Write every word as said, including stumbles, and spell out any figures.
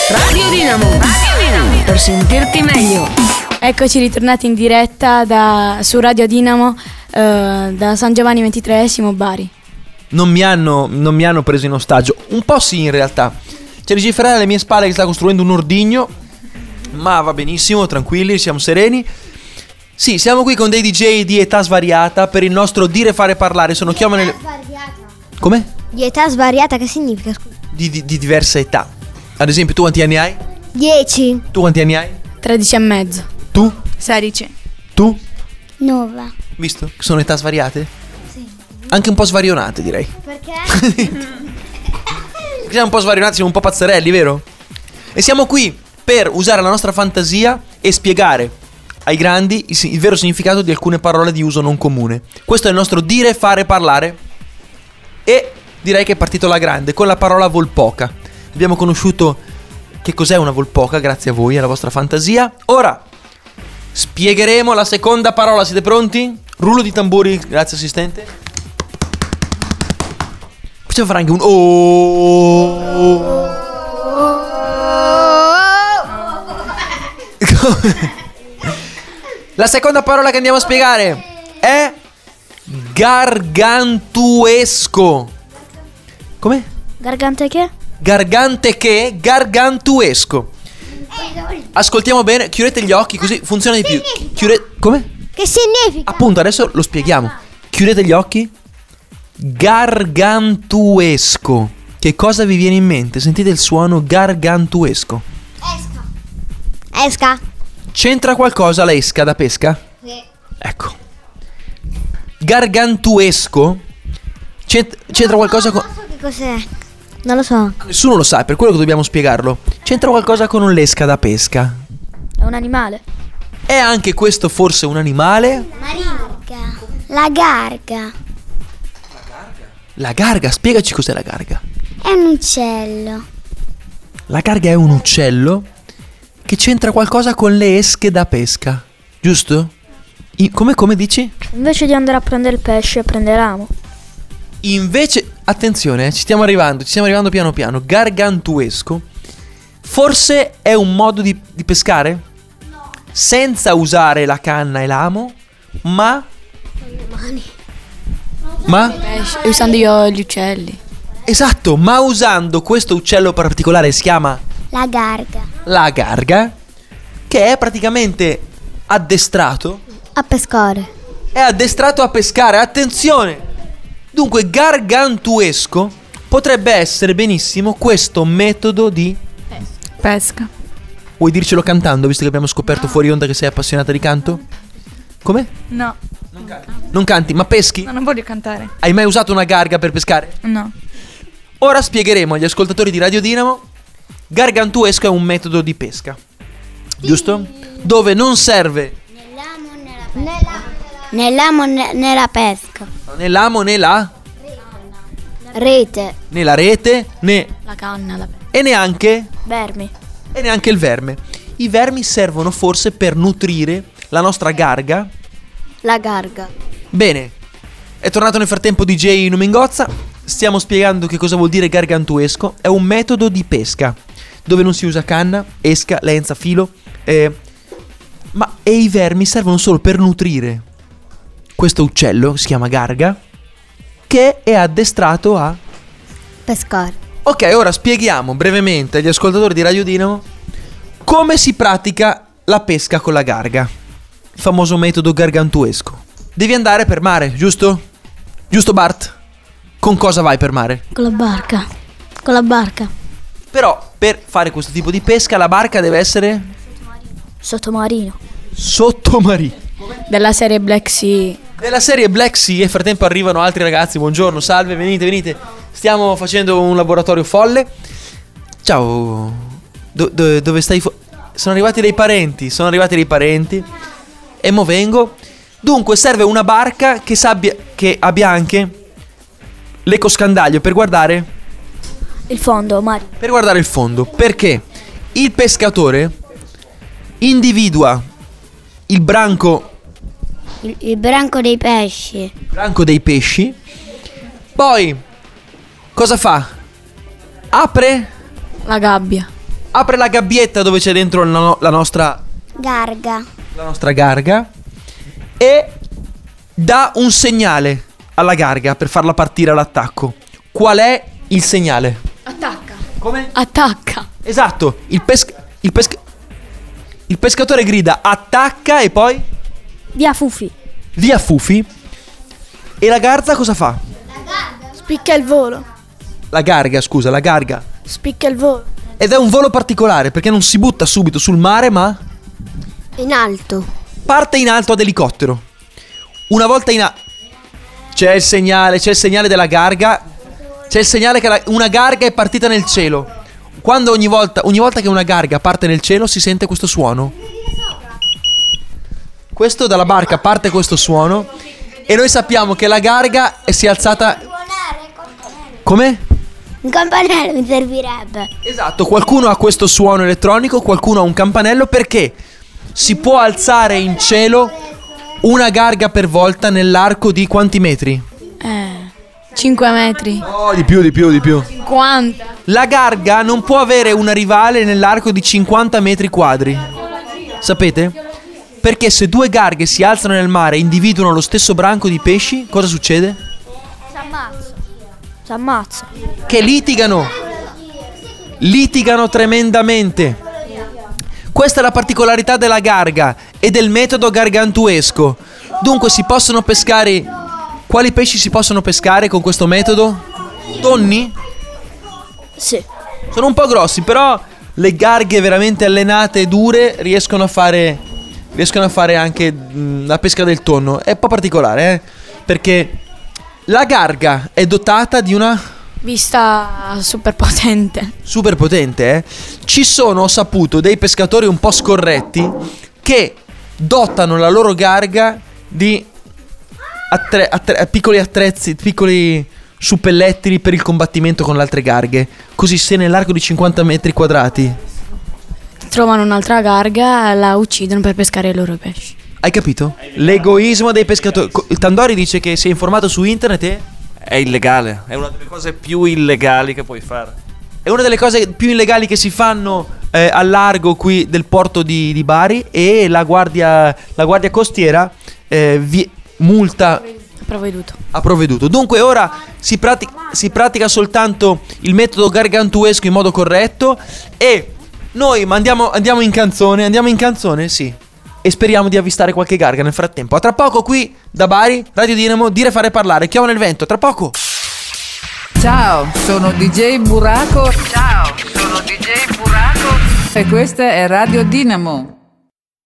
Radio Dinamo. Radio Dinamo. Per sentirti meglio. Eccoci ritornati in diretta da, su Radio Dinamo eh, da San Giovanni ventitreesimo Bari. Non mi hanno, non mi hanno preso in ostaggio. Un po' sì, in realtà. C'è Luigi Ferrari alle mie spalle che sta costruendo un ordigno. Ma va benissimo, tranquilli, siamo sereni. Sì, siamo qui con dei D J di età svariata per il nostro dire fare parlare. Sono chiama nelle... Come? Di età svariata, che significa? Di, di, di diversa età. Ad esempio, tu quanti anni hai? dieci. Tu quanti anni hai? tredici e mezzo. Tu? sedici. Tu? nove. Visto? Che sono età svariate? Sì. Anche un po' svarionate, direi. Perché? Siamo un po' svarionati, siamo un po' pazzerelli, vero? E siamo qui per usare la nostra fantasia e spiegare ai grandi il, il vero significato di alcune parole di uso non comune. Questo è il nostro dire, fare, parlare. E direi che è partito alla grande con la parola volpoca. Abbiamo conosciuto che cos'è una volpoca grazie a voi, alla vostra fantasia. Ora spiegheremo la seconda parola. Siete pronti? Rullo di tamburi, grazie assistente. Possiamo fare anche un oh. La seconda parola che andiamo a spiegare è gargantuesco. Come? Gargante che? Gargante che? Gargantuesco. Ascoltiamo bene, chiudete gli occhi così funziona di più. Chiudete... Come? Che significa? Appunto, adesso lo spieghiamo. Chiudete gli occhi. Gargantuesco. Che cosa vi viene in mente? Sentite il suono gargantuesco. Esca. Esca. C'entra qualcosa la esca da pesca? Sì. Ecco. Gargantuesco. C'ent- c'entra qualcosa con... Non so che cos'è. Non lo so. Nessuno lo sa, per quello che dobbiamo spiegarlo. C'entra qualcosa con l'esca da pesca? È un animale. È anche questo forse un animale? Garga. La garga. La garga, spiegaci cos'è la garga. È un uccello. La garga è un uccello che c'entra qualcosa con le esche da pesca, giusto? I- come, come dici? Invece di andare a prendere il pesce, prenderanno. Invece, attenzione, eh, ci stiamo arrivando, ci stiamo arrivando piano piano. Gargantuesco. Forse è un modo di, di pescare? No. Senza usare la canna e l'amo, ma... Con le mani. Ma? Usando io gli uccelli. Esatto, ma usando questo uccello particolare, si chiama La garga. la garga, che è praticamente addestrato. A pescare. È addestrato a pescare, attenzione! Dunque, gargantuesco potrebbe essere benissimo questo metodo di... Pesca. Vuoi dircelo cantando, visto che abbiamo scoperto fuori onda che sei appassionata di canto? Come? No, Non canti. Non canti, ma peschi? non voglio cantare. Hai mai usato una garga per pescare? No. Ora spiegheremo agli ascoltatori di Radio Dinamo. Gargantuesco è un metodo di pesca, giusto? Dove non serve Nell'amo ne- nella pesca. né l'amo né la Rete. né la rete né La canna, la e neanche vermi. e neanche il verme. I vermi servono forse per nutrire la nostra garga. La garga. Bene, è tornato nel frattempo D J Numingozza. Stiamo spiegando che cosa vuol dire gargantuesco. È un metodo di pesca dove non si usa canna, esca, lenza, filo, eh, ma e i vermi servono solo per nutrire questo uccello, si chiama garga, che è addestrato a... Pescare. Ok, ora spieghiamo brevemente agli ascoltatori di Radio Dinamo come si pratica la pesca con la garga. Il famoso metodo gargantuesco. Devi andare per mare, giusto? Giusto, Bart? Con cosa vai per mare? Con la barca. Con la barca. Però per fare questo tipo di pesca la barca deve essere Sottomarino. sottomarina. Della serie Black Sea. Nella serie Black Sea, nel frattempo arrivano altri ragazzi. Buongiorno, salve, venite, venite. Stiamo facendo un laboratorio folle. Ciao. Do- do- dove stai? Fo- sono arrivati dei parenti. Sono arrivati dei parenti. E mo vengo. Dunque serve una barca che sabbia che abbia anche l'ecoscandaglio per guardare Il fondo, Mario. per guardare il fondo. Perché il pescatore individua il branco Il, il branco dei pesci. branco dei pesci. Poi cosa fa? Apre La gabbia. apre la gabbietta dove c'è dentro la, no- la nostra Garga. la nostra garga e dà un segnale alla garga per farla partire all'attacco. Qual è il segnale? Attacca. Come? Attacca. Esatto, il pesc- il pesc- il pescatore grida attacca e poi Via Fufi. via Fufi. E la garza cosa fa? Spicca il volo. La garga, scusa, la garga. Spicca il volo. Ed è un volo particolare perché non si butta subito sul mare, ma In alto. parte in alto ad elicottero. Una volta in alto c'è il segnale, c'è il segnale della garga. C'è il segnale che la- una garga è partita nel cielo. Quando ogni volta, ogni volta che una garga parte nel cielo si sente questo suono. Questo dalla barca parte questo suono e noi sappiamo che la garga si è alzata. Come? Un campanello mi servirebbe. Esatto, qualcuno ha questo suono elettronico, qualcuno ha un campanello perché si può alzare in cielo una garga per volta nell'arco di quanti metri? Eh, cinque metri. Oh, di più, di più, di più. cinquanta. La garga non può avere una rivale nell'arco di cinquanta metri quadri. Sapete? Perché se due garghe si alzano nel mare e individuano lo stesso branco di pesci, cosa succede? S'ammazza. Che litigano. Litigano tremendamente. Questa è la particolarità della garga e del metodo gargantuesco. Dunque si possono pescare. Quali pesci si possono pescare con questo metodo? Tonni? Sì. Sono un po' grossi, però le garghe veramente allenate e dure riescono a fare riescono a fare anche mh, la pesca del tonno. È un po' particolare, eh? Perché la garga è dotata di una Vista super potente. super potente, eh? Ci sono, ho saputo, dei pescatori un po' scorretti che dotano la loro garga di attre- attre- piccoli attrezzi, piccoli suppellettili per il combattimento con le altre garghe. Così se nell'arco di cinquanta metri quadrati, Trovano un'altra garga, la uccidono per pescare i loro pesci. hai capito? L'egoismo dei pescatori. Co- Il Tandori dice che si è informato su internet e È illegale, è una delle cose più illegali che puoi fare. è una delle cose più illegali che si fanno eh, al largo qui del porto di, di Bari. E la guardia, la guardia costiera eh, vi- multa, Provveduto. ha provveduto. Dunque ora si, prati- si pratica soltanto il metodo gargantuesco in modo corretto. E noi andiamo, andiamo in canzone. Andiamo in canzone, sì. E speriamo di avvistare qualche garga nel frattempo. A tra poco qui da Bari, Radio Dinamo, dire fare parlare, chiama nel vento, tra poco. Ciao, sono D J Buraco. Ciao, sono D J Buraco. E questa è Radio Dinamo.